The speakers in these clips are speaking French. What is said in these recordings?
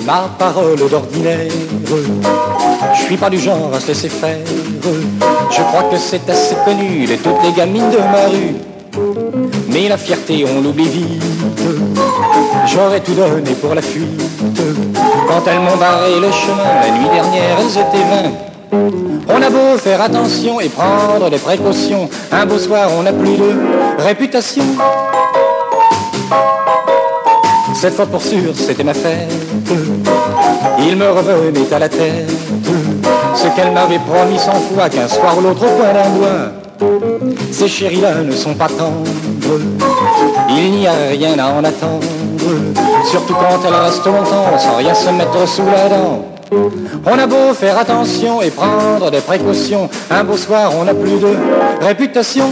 ma parole d'ordinaire. Je suis pas du genre à se laisser faire. Je crois que c'est assez connu de toutes les gamines de ma rue. Mais la fierté, on l'oublie vite. J'aurais tout donné pour la fuite. Quand elles m'ont barré le chemin, la nuit dernière, elles étaient 20. On a beau faire attention et prendre des précautions, un beau soir, on n'a plus de réputation. Cette fois pour sûr, c'était ma fête. Il me revenait à la tête ce qu'elle m'avait promis 100 fois, qu'un soir ou l'autre au coin d'un doigt. Ces chéris-là ne sont pas tendres, il n'y a rien à en attendre, surtout quand elle reste longtemps sans rien se mettre sous la dent. On a beau faire attention et prendre des précautions, un beau soir on n'a plus de réputation.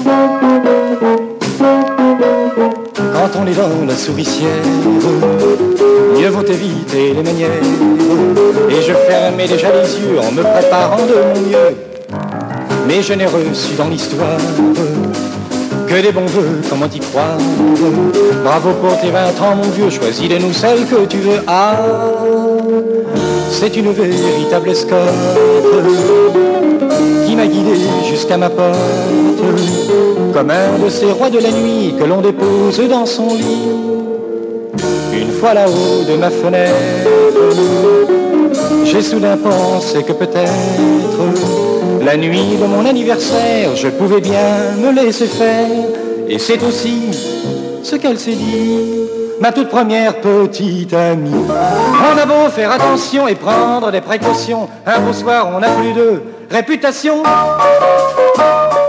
Quand on est dans la souricière, mieux vaut éviter les manières. Et je fermais déjà les yeux en me préparant de mon mieux. Mais je n'ai reçu dans l'histoire que des bons voeux, comment y croire. Bravo pour tes 20 ans mon vieux, choisis de nous celle que tu veux. Ah, c'est une véritable escorte qui m'a guidé jusqu'à ma porte, comme un de ces rois de la nuit que l'on dépose dans son lit. Une fois là-haut de ma fenêtre, j'ai soudain pensé que peut-être la nuit de mon anniversaire, je pouvais bien me laisser faire. Et c'est aussi ce qu'elle s'est dit, ma toute première petite amie. On a beau faire attention et prendre des précautions, un beau soir on n'a plus de réputation.